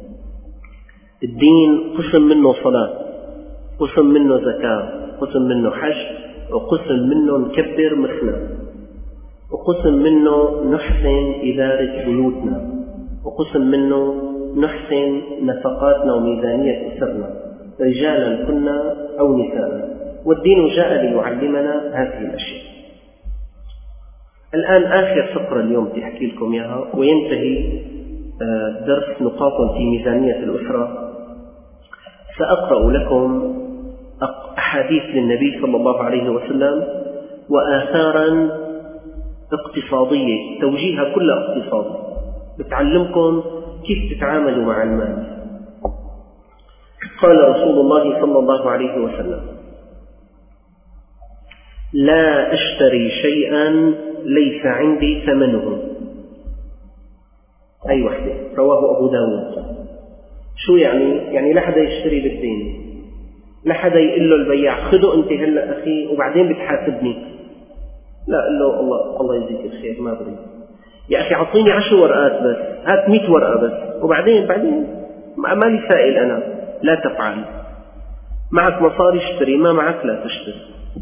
الدين قسم منه صلاة، قسم منه زكاة، قسم منه حج، وقسم منه نكبر مخنا، وقسم منه نحسن إدارة بيوتنا، وقسم منه نحسن نفقاتنا وميزانية أسرنا، رجالا كنا أو نساء. والدين جاء ليعلمنا هذه الأشياء. الآن آخر فقرة اليوم تحكي لكم إياها، وينتهي درس نقاط في ميزانية الأسرة. سأقرأ لكم أحاديث للنبي صلى الله عليه وسلم وآثارا اقتصادية، توجيهها كلها اقتصادي، بتعلمكم كيف تتعاملوا مع المال. قال رسول الله صلى الله عليه وسلم: لا أشتري شيئا ليس عندي ثمنه. أي وحدة، رواه أبو داود. شو يعني؟ يعني لا حدا يشتري بالدين، لا حدا يقول له البياع: خذوا أنت هلأ أخي وبعدين بتحاسبني. لا، قل له: الله يجزيك الخير، ما بريد يا أخي، عطيني 10 ورقات بس، هات 100 ورقة بس، وبعدين ما لي سائل أنا. لا تفعل. معك مصاري اشتري، ما معك لا تشتري.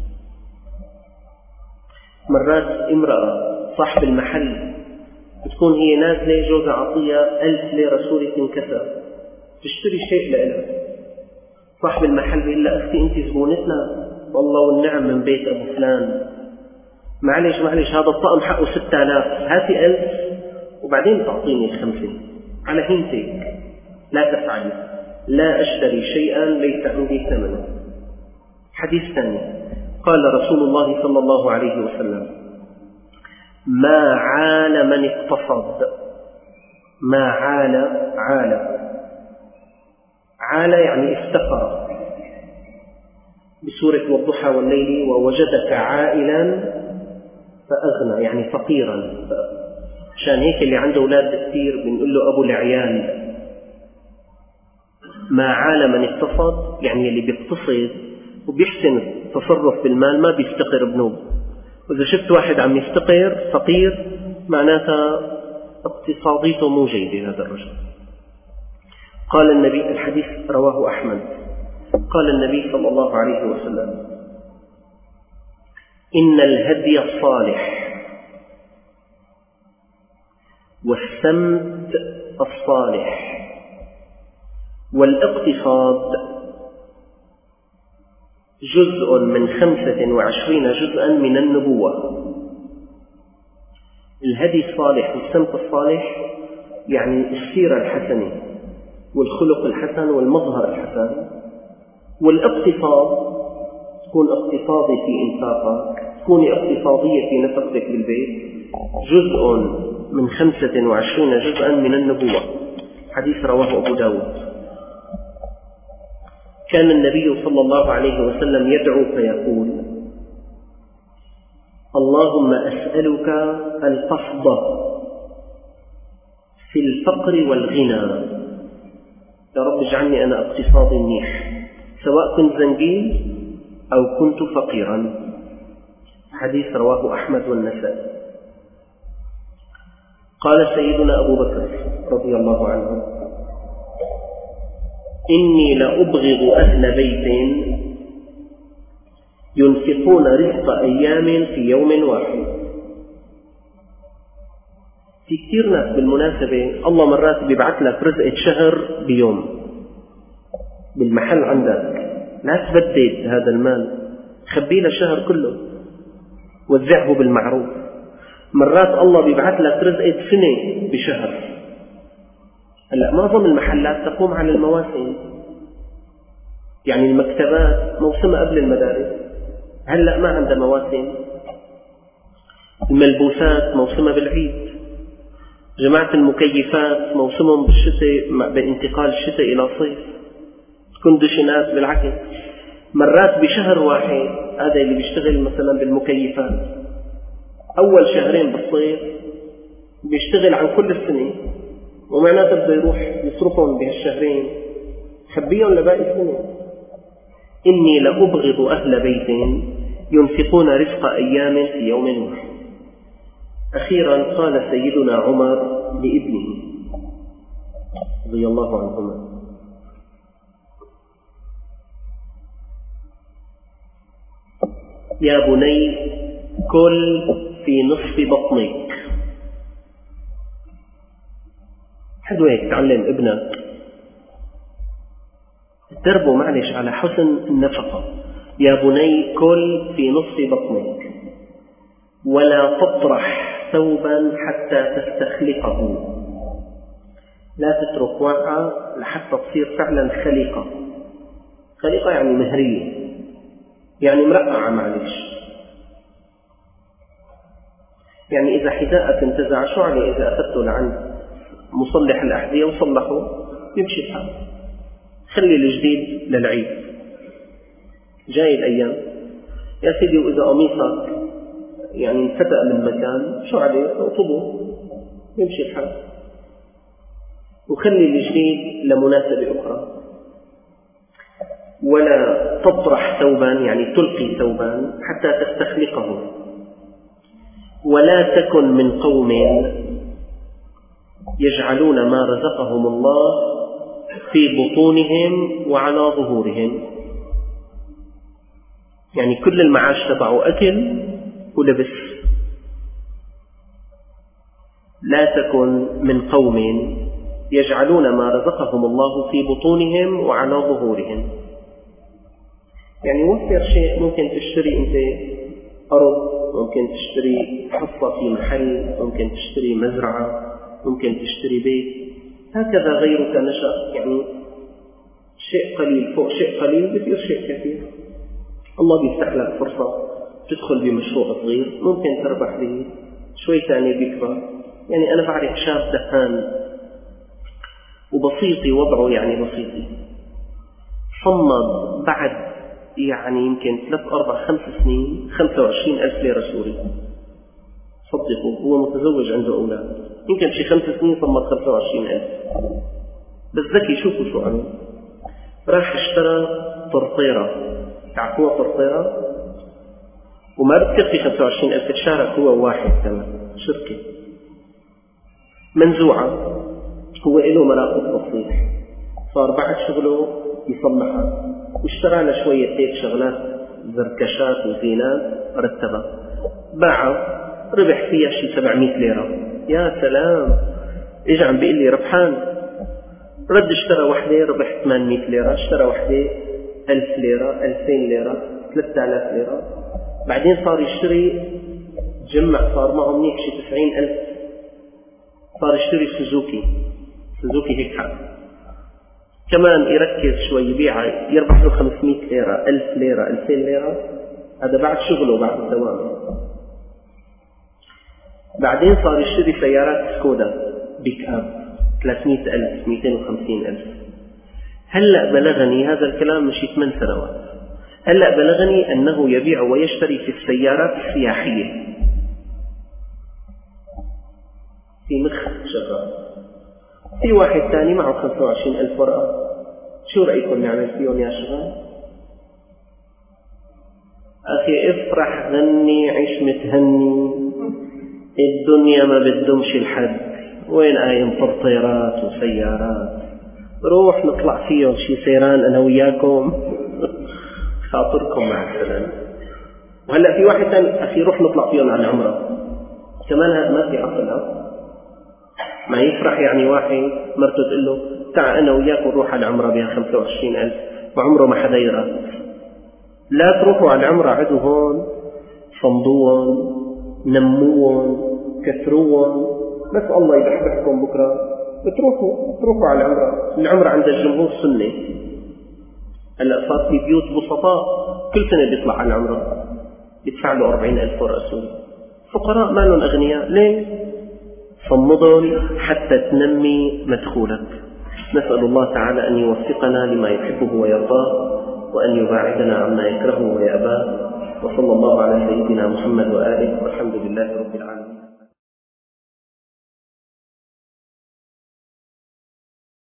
مرات امرأة صاحب المحل بتكون هي نازلة، جوزها عطيها 1000 ليرة سوري تنكسر، تشتري شيء لها. صاحب المحل بيقول لها: أختي أنت زبونتنا والله والنعم من بيت أبو فلان، معلش هذا الطقم حقه 6000، هاتي 1000 وبعدين تعطيني 5 على هينتك. لا تفعلي. لا أشتري شيئا ليس عندي ثمنه. حديث ثاني: قال رسول الله صلى الله عليه وسلم: ما عال من اقتصد. ما عال يعني افتقر، بسورة والضحى والليل ووجدك عائلا فأغنى، يعني فقيرا. عشان هيك اللي عنده أولاد كثير بنقول له أبو العيال. ما عال من اقتصد يعني اللي بيقتصد وبيحسن التصرف بالمال، ما بيفتقر بنوب. وإذا شفت واحد عم يفتقر فقير معناتها اقتصاديته مو جيدة هذا الرجل. قال النبي، الحديث رواه أحمد، قال النبي صلى الله عليه وسلم: إن الهدي الصالح والسمت الصالح والاقتصاد جزء من 25 جزءا من النبوة. الهدي الصالح والسمت الصالح يعني السيرة الحسنة والخلق الحسن والمظهر الحسن. والاقتصاد تكون اقتصادي في إنفاقك، تكوني اقتصادية في نفقتك بالبيت، جزء من 25 جزءا من النبوة. حديث رواه أبو داود. كان النبي صلى الله عليه وسلم يدعو فيقول: اللهم أسألك القصد في الفقر والغنى. يا رب اجعلني أنا اقتصادي منيح، سواء كنت زنجي أو كنت فقيرا. حديث رواه أحمد والنسائي. قال سيدنا أبو بكر رضي الله عنه: إني لأبغض أهل بيت ينفقون رزق أيام في يوم واحد. في كثير ناس بالمناسبة الله مرات بيبعث لك رزقة شهر بيوم بالمحل عندك، لا تبدد هذا المال، خبيه لشهر كله، وزعه بالمعروف. مرات الله بيبعث لك رزقة سنة بشهر. هلا معظم المحلات تقوم على المواسم، يعني المكتبات موسمها قبل المدارس، هلا ما عندها مواسم. الملبوسات موسمها بالعيد، جماعة المكيفات موسمهم بالشتاء بانتقال الشتاء إلى صيف، كونديشنات بالعكس. مرات بشهر واحد، هذا اللي بيشتغل مثلا بالمكيفات أول شهرين بالصيف بيشتغل عن كل السنة، ومعناته بده يروح يصرفهم بهالشهرين، خبيهم لباقي السنة. إني لأبغض أهل بيت ينفقون رزق أيام في يوم واحد. أخيرا قال سيدنا عمر لابنه رضي الله عنهما: يا بني كل في نصف بطنك. حد هيك تعلم ابنك، دربه معلش على حسن النفقة. يا بني كل في نصف بطنك ولا تطرح ثوبا حتى تستخلقه. لا تترك واقعة لحتى تصير فعلا خليقة. خليقة يعني مهرية، يعني مرقعة معلش. يعني إذا حذاءك انتزع شو عليه إذا أخذته لعند مصلح الأحذية وصلحه يمشي الحال. خلي الجديد للعيد، جاي الأيام يا سيدي. وإذا قميصك يعني انفتق من مكان شو عليه اطبه يمشي الحال، وخلي الجديد لمناسبة أخرى. ولا تطرح ثوبا يعني تلقي ثوبا حتى تستخلقه. ولا تكن من قوم يجعلون ما رزقهم الله في بطونهم وعلى ظهورهم، يعني كل المعاش تبعه أكل ولبس. لا تكن من قوم يجعلون ما رزقهم الله في بطونهم وعلى ظهورهم، يعني وفر شيء. ممكن تشتري أنت أرض، ممكن تشتري حصة في محل، ممكن تشتري مزرعة، ممكن تشتري بيت. هكذا غيرك نشأ، يعني شيء قليل فوق شيء قليل بيصير شيء كثير. الله بيفتح لك فرصة تدخل بمشروع صغير ممكن تربح به، شوي ثاني بيكبر. يعني أنا بعرف شاب دهان وبسيطي وضعه، يعني بسيطي صمد بعد يعني يمكن 3 4 5 سنين 25,000 ليرة سوري. صدقوا هو متزوج عنده أولاد، يمكن شي 5 سنين صمد 25,000. بس ذكي شوفوا شو عمل. راح اشترى طرطيرة، تعرفوها طرطيرة؟ وما بتكفي 25,000، تشارك هو واحد كمان شركة منزوعة، هو له مراقب تصليح. صار بعد شغله يصلحها، واشترى له شوية هيك شغلات زركشات وزينات رتبها، باعها ربح فيها شي 700 ليرة. يا سلام، اجى عم بيقول لي ربحان. رد اشترى وحدة ربح 800 ليرة، اشترى وحدة 1000 ليرة، 2000 ليرة، 3000 ليرة. بعدين صار يشتري جمع، صار معه منيح شي 90,000. صار يشتري سوزوكي هيك حق كمان، يركز شوي يبيعها يربح له 500 ليرة، 1000 ليرة، 2000 ليرة. هذا بعد شغله بعد الدوام. بعدين صار يشتري سيارات سكودا بيك اب 300,000 250,000. هلأ بلغني هذا الكلام مش 8 سنوات، هلأ بلغني أنه يبيع ويشتري في السيارات السياحية في مخ شغال. في واحد ثاني معه 25,000 ورقة، شو رأيكم نعمل فيهم يا شباب؟ أخي افرح غني عيش متهني، الدنيا ما بدهمش الحد، وين قايم طيارات وسيارات، روح نطلع فيهم شي سيران أنا وياكم خاطركم مع السلامة. وهلأ في واحد ثاني أخي روح نطلع فيهم على العمرة، كمان هذا ما في عقل. ما يفرح يعني واحد مرته تقول له تعال أنا وياك ونروح على العمرة بها 25,000 وعمره ما حدا يرى. لا تروحوا على العمرة، عدوا هون صمدوهم نموهم كثروهم، بس الله يبحبحكم بكرة بتروحوا على العمرة. العمرة عند الجمهور سنة. هلا صار في بيوت بسطاء كل سنة بيطلع على العمرة بيدفع له 40,000 ورقة سوري. فقراء ما لهم أغنياء، ليه؟ صمدهم حتى تنمي مدخولك. نسأل الله تعالى أن يوفقنا لما يحبه ويرضاه، وأن يباعدنا عما يكرهه ويأباه. وصلى الله على سيدنا محمد وآله، والحمد لله رب العالمين.